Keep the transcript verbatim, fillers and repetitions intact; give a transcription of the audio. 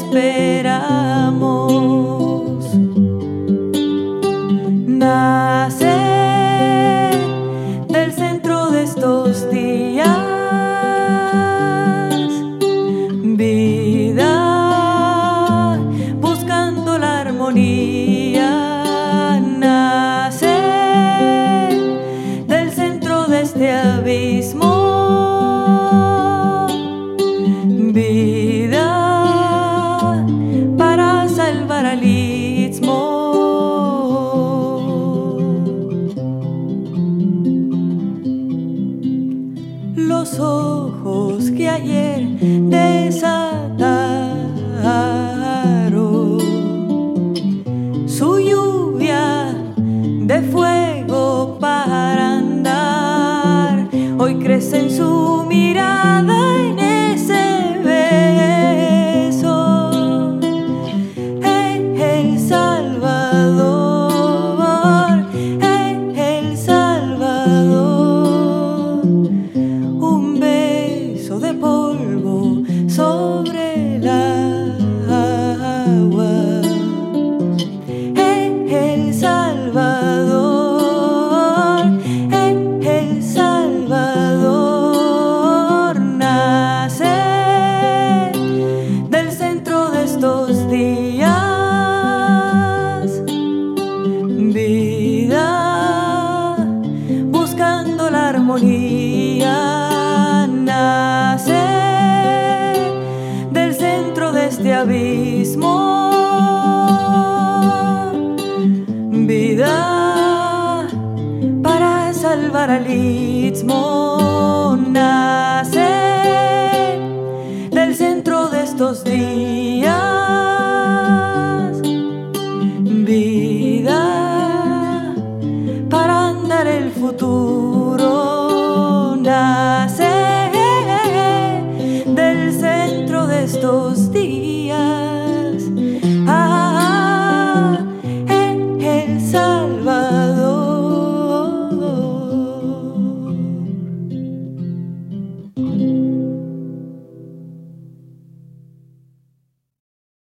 esperamos. Nace del centro de estos días vida, buscando la armonía. Nace del centro de este abismo vida para salvar al istmo. Los ojos que ayer desataron su lluvia de fuego para andar, hoy crece en su mirada en ese beso. El Salvador, el Salvador, un beso de polvo sobre el agua. El Salvador, el Salvador, nace del centro de estos días vida, buscando la armonía. Nace del centro de este abismo vida para salvar al istmo. Nace del centro de estos días